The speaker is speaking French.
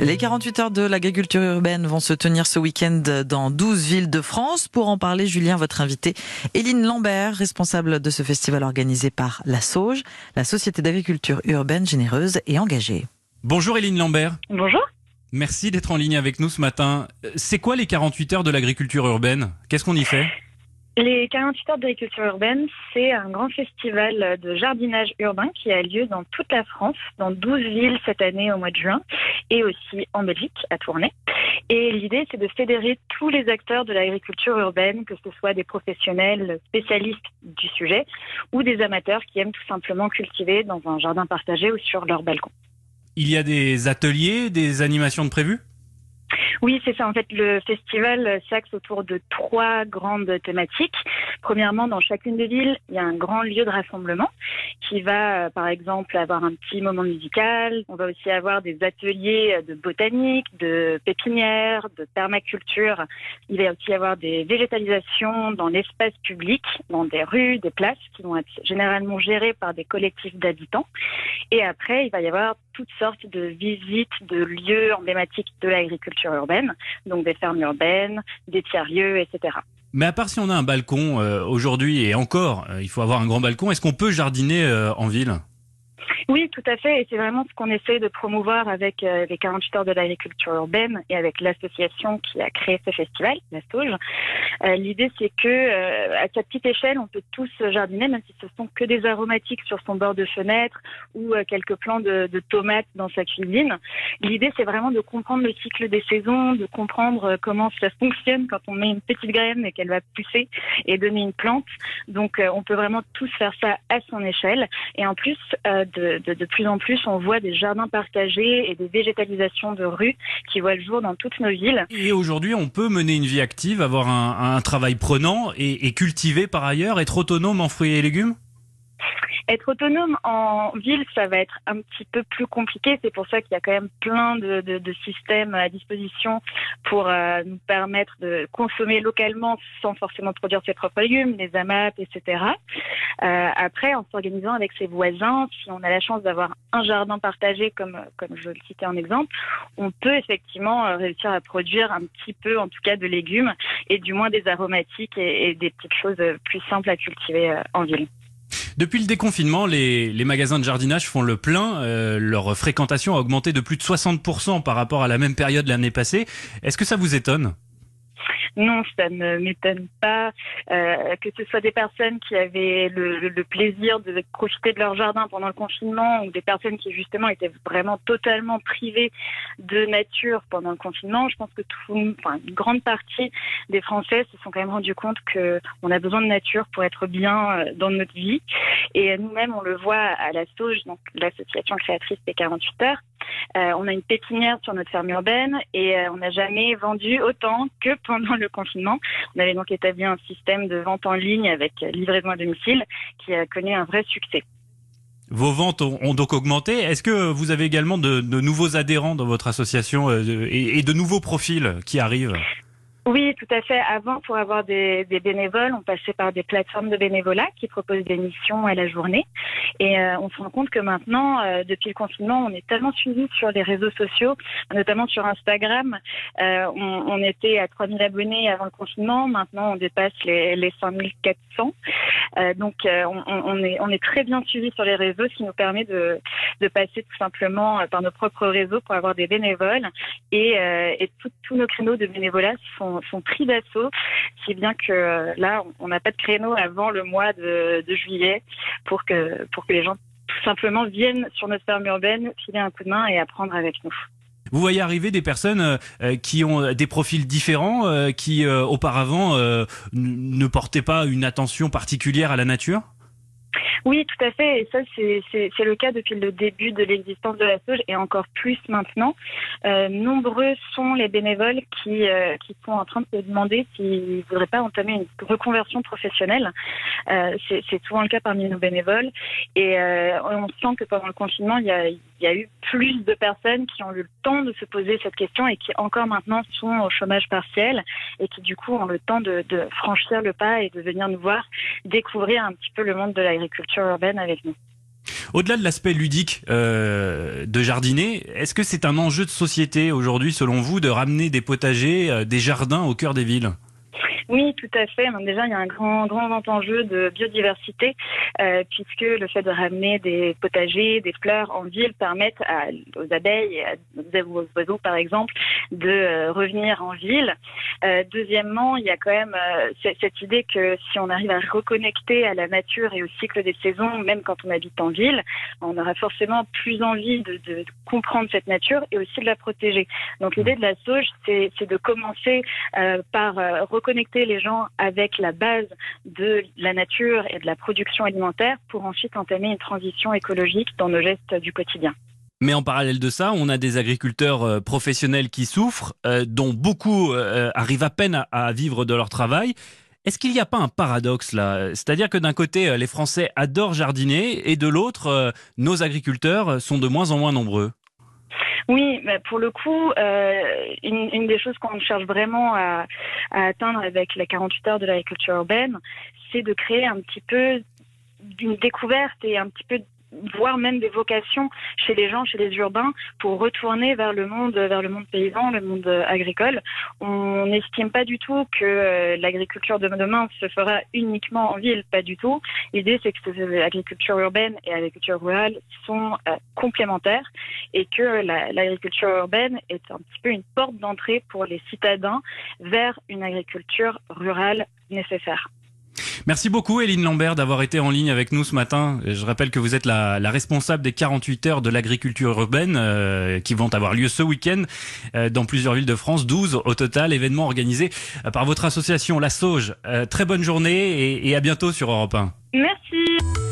Les 48 heures de l'agriculture urbaine vont se tenir ce week-end dans 12 villes de France. Pour en parler, Julien, votre invité, Éline Lambert, responsable de ce festival organisé par la SAUGE, la Société d'agriculture urbaine généreuse et engagée. Bonjour Éline Lambert. Bonjour. Merci d'être en ligne avec nous ce matin. C'est quoi les 48 heures de l'agriculture urbaine? Qu'est-ce qu'on y fait? Les 48 heures d'agriculture urbaine, c'est un grand festival de jardinage urbain qui a lieu dans toute la France, dans 12 villes cette année au mois de juin, et aussi en Belgique, à Tournai. Et l'idée, c'est de fédérer tous les acteurs de l'agriculture urbaine, que ce soit des professionnels spécialistes du sujet ou des amateurs qui aiment tout simplement cultiver dans un jardin partagé ou sur leur balcon. Il y a des ateliers, des animations de prévues? Oui, c'est ça. En fait, le festival s'axe autour de 3 grandes thématiques. Premièrement, dans chacune des villes, il y a un grand lieu de rassemblement qui va, par exemple, avoir un petit moment musical. On va aussi avoir des ateliers de botanique, de pépinière, de permaculture. Il va aussi y avoir des végétalisations dans l'espace public, dans des rues, des places qui vont être généralement gérées par des collectifs d'habitants. Et après, il va y avoir toutes sortes de visites de lieux emblématiques de l'agriculture urbaine, donc des fermes urbaines, des tiers-lieux, etc. Mais à part si on a un balcon aujourd'hui, et encore, il faut avoir un grand balcon, est-ce qu'on peut jardiner en ville ? Oui, tout à fait. Et c'est vraiment ce qu'on essaie de promouvoir avec les 48 heures de l'agriculture urbaine et avec l'association qui a créé ce festival, la SAUGE. L'idée, c'est que à sa petite échelle, on peut tous jardiner, même si ce sont que des aromatiques sur son bord de fenêtre ou quelques plants de tomates dans sa cuisine. L'idée, c'est vraiment de comprendre le cycle des saisons, de comprendre comment ça fonctionne quand on met une petite graine et qu'elle va pousser et donner une plante. Donc, on peut vraiment tous faire ça à son échelle. Et en plus, de plus en plus, on voit des jardins partagés et des végétalisations de rues qui voient le jour dans toutes nos villes. Et aujourd'hui, on peut mener une vie active, avoir un travail prenant et cultiver par ailleurs, être autonome en fruits et légumes ? Être autonome en ville, ça va être un petit peu plus compliqué. C'est pour ça qu'il y a quand même plein de systèmes à disposition pour nous permettre de consommer localement sans forcément produire ses propres légumes, les AMAP, etc. Après, en s'organisant avec ses voisins, si on a la chance d'avoir un jardin partagé, comme je le citais en exemple, on peut effectivement réussir à produire un petit peu, en tout cas, de légumes et du moins des aromatiques et des petites choses plus simples à cultiver en ville. Depuis le déconfinement, les magasins de jardinage font le plein. Leur fréquentation a augmenté de plus de 60% par rapport à la même période l'année passée. Est-ce que ça vous étonne ? Non, ça ne m'étonne pas que ce soit des personnes qui avaient le plaisir de profiter de leur jardin pendant le confinement ou des personnes qui justement étaient vraiment totalement privées de nature pendant le confinement. Je pense que une grande partie des Français se sont quand même rendus compte qu'on a besoin de nature pour être bien dans notre vie. Et nous-mêmes, on le voit à la SAUGE, donc l'association créatrice des 48 heures. On a une pépinière sur notre ferme urbaine et on n'a jamais vendu autant que pendant le confinement. On avait donc établi un système de vente en ligne avec livraison à domicile qui a connu un vrai succès. Vos ventes ont donc augmenté. Est-ce que vous avez également de nouveaux adhérents dans votre association et de nouveaux profils qui arrivent ? Oui, tout à fait. Avant, pour avoir des bénévoles, on passait par des plateformes de bénévolat qui proposent des missions à la journée. Et on se rend compte que maintenant, depuis le confinement, on est tellement suivis sur les réseaux sociaux, notamment sur Instagram. On était à 3000 abonnés avant le confinement. Maintenant, on dépasse les 5400. Donc, on est très bien suivis sur les réseaux, ce qui nous permet de passer tout simplement par nos propres réseaux pour avoir des bénévoles. Et tous nos créneaux de bénévolat sont pris d'assaut, si bien que là, on n'a pas de créneau avant le mois de juillet pour que les gens tout simplement viennent sur notre ferme urbaine, filer un coup de main et apprendre avec nous. Vous voyez arriver des personnes qui ont des profils différents, qui auparavant ne portaient pas une attention particulière à la nature ? Oui, tout à fait. Et ça, c'est le cas depuis le début de l'existence de la SAUGE et encore plus maintenant. Nombreux sont les bénévoles qui sont en train de se demander s'ils ne voudraient pas entamer une reconversion professionnelle. C'est souvent le cas parmi nos bénévoles. Et on sent que pendant le confinement, il y a eu plus de personnes qui ont eu le temps de se poser cette question et qui encore maintenant sont au chômage partiel et qui du coup ont le temps de franchir le pas et de venir nous voir découvrir un petit peu le monde de l'agriculture urbaine avec nous. Au-delà de l'aspect ludique de jardiner, est-ce que c'est un enjeu de société aujourd'hui, selon vous, de ramener des potagers, des jardins au cœur des villes ? Oui, tout à fait. Déjà, il y a un grand enjeu de biodiversité, puisque le fait de ramener des potagers, des fleurs en ville permettent aux abeilles et aux oiseaux, par exemple, de revenir en ville. Deuxièmement, il y a quand même cette idée que si on arrive à reconnecter à la nature et au cycle des saisons, même quand on habite en ville, on aura forcément plus envie de comprendre cette nature et aussi de la protéger. Donc l'idée de la sauge, c'est de commencer par reconnecter les gens avec la base de la nature et de la production alimentaire pour ensuite entamer une transition écologique dans nos gestes du quotidien. Mais en parallèle de ça, on a des agriculteurs professionnels qui souffrent, dont beaucoup arrivent à peine à vivre de leur travail. Est-ce qu'il n'y a pas un paradoxe là ? C'est-à-dire que d'un côté, les Français adorent jardiner et de l'autre, nos agriculteurs sont de moins en moins nombreux. Oui, mais pour le coup, une des choses qu'on cherche vraiment à atteindre avec les 48 heures de l'agriculture urbaine, c'est de créer un petit peu d'une découverte et un petit peu voire même des vocations chez les gens, chez les urbains, pour retourner vers le monde paysan, le monde agricole. On n'estime pas du tout que l'agriculture de demain se fera uniquement en ville, pas du tout. L'idée, c'est que l'agriculture urbaine et l'agriculture rurale sont complémentaires et que l'agriculture urbaine est un petit peu une porte d'entrée pour les citadins vers une agriculture rurale nécessaire. Merci beaucoup Éline Lambert d'avoir été en ligne avec nous ce matin. Je rappelle que vous êtes la responsable des 48 heures de l'agriculture urbaine qui vont avoir lieu ce week-end dans plusieurs villes de France, 12 au total, événements organisés par votre association La Sauge. Très bonne journée et à bientôt sur Europe 1. Merci.